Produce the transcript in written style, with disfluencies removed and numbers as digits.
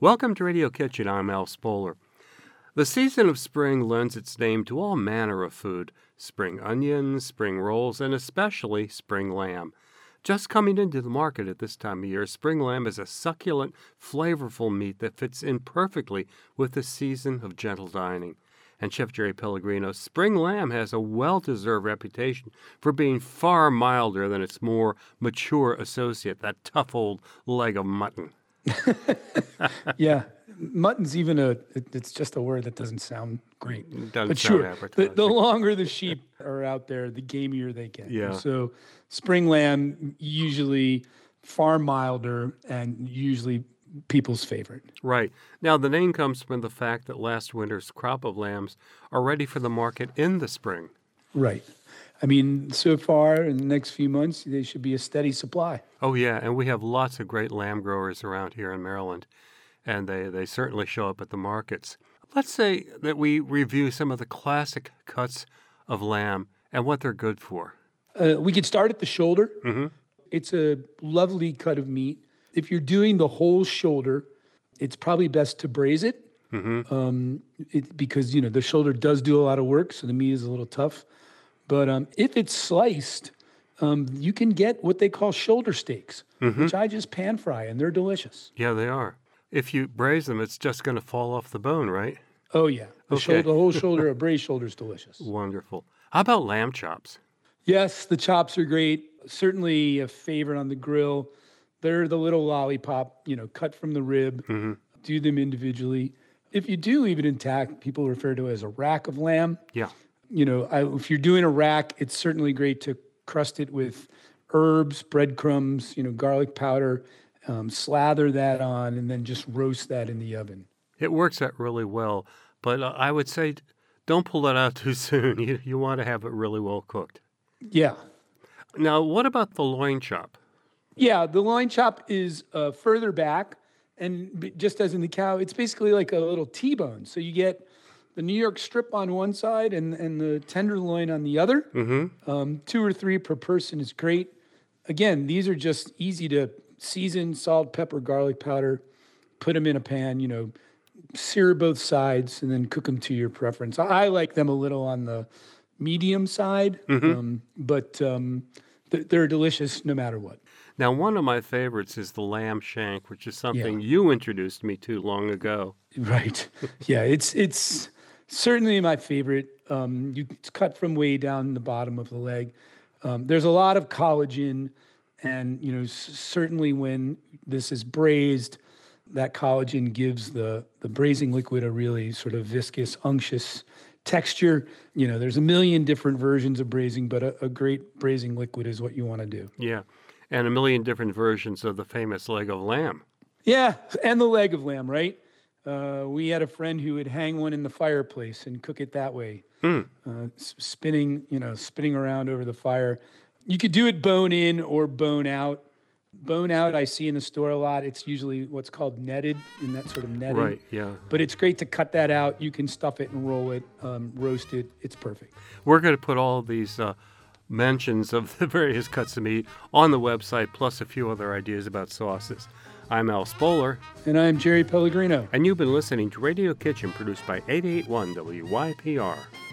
Welcome to Radio Kitchen. I'm Al Spoler. The season of spring lends its name to all manner of food: spring onions, spring rolls, and especially spring lamb. Just coming into the market at this time of year, spring lamb is a succulent, flavorful meat that fits in perfectly with the season of gentle dining. And Chef Jerry Pellegrino, spring lamb has a well-deserved reputation for being far milder than its more mature associate, that tough old leg of mutton. Yeah, mutton's it's just a word that doesn't sound great. It doesn't but sound sure, appetizing. the longer the sheep are out there, the gamier they get. Yeah. So spring lamb, usually far milder and usually people's favorite. Right. Now, the name comes from the fact that last winter's crop of lambs are ready for the market in the spring. Right. I mean, so far in the next few months, they should be a steady supply. Oh, yeah, and we have lots of great lamb growers around here in Maryland, and they certainly show up at the markets. Let's say that we review some of the classic cuts of lamb and what they're good for. We could start at the shoulder. Mm-hmm. It's a lovely cut of meat. If you're doing the whole shoulder, it's probably best to braise it, because the shoulder does do a lot of work, so the meat is a little tough. But if it's sliced, you can get what they call shoulder steaks, which I just pan fry, and they're delicious. Yeah, they are. If you braise them, it's just going to fall off the bone, right? Oh, yeah. Okay. The whole shoulder, a braised shoulder is delicious. Wonderful. How about lamb chops? Yes, the chops are great. Certainly a favorite on the grill. They're the little lollipop, cut from the rib. Do them individually. If you do leave it intact, people refer to it as a rack of lamb. Yeah. If you're doing a rack, it's certainly great to crust it with herbs, breadcrumbs, garlic powder, slather that on, and then just roast that in the oven. It works out really well, but I would say don't pull it out too soon. You want to have it really well cooked. Yeah. Now, what about the loin chop? Yeah, the loin chop is further back, and just as in the cow, it's basically like a little T-bone. So you get the New York strip on one side and the tenderloin on the other. 2 or 3 per person is great. Again, these are just easy to season: salt, pepper, garlic powder. Put them in a pan, sear both sides, and then cook them to your preference. I like them a little on the medium side, but they're delicious no matter what. Now, one of my favorites is the lamb shank, which is something you introduced me to long ago. Right. Yeah, it's certainly my favorite. It's cut from way down the bottom of the leg. There's a lot of collagen, and certainly when this is braised, that collagen gives the braising liquid a really sort of viscous, unctuous texture. There's a million different versions of braising, but a great braising liquid is what you want to do. Yeah, and a million different versions of the famous leg of lamb. Yeah, and the leg of lamb, right? We had a friend who would hang one in the fireplace and cook it that way, spinning around over the fire. You could do it bone in or bone out. Bone out, I see in the store a lot. It's usually what's called netted, in that sort of netting. Right, yeah. But it's great to cut that out. You can stuff it and roll it, roast it. It's perfect. We're going to put all of these mentions of the various cuts of meat on the website, plus a few other ideas about sauces. I'm Al Spoler. And I'm Jerry Pellegrino. And you've been listening to Radio Kitchen, produced by 881 WYPR.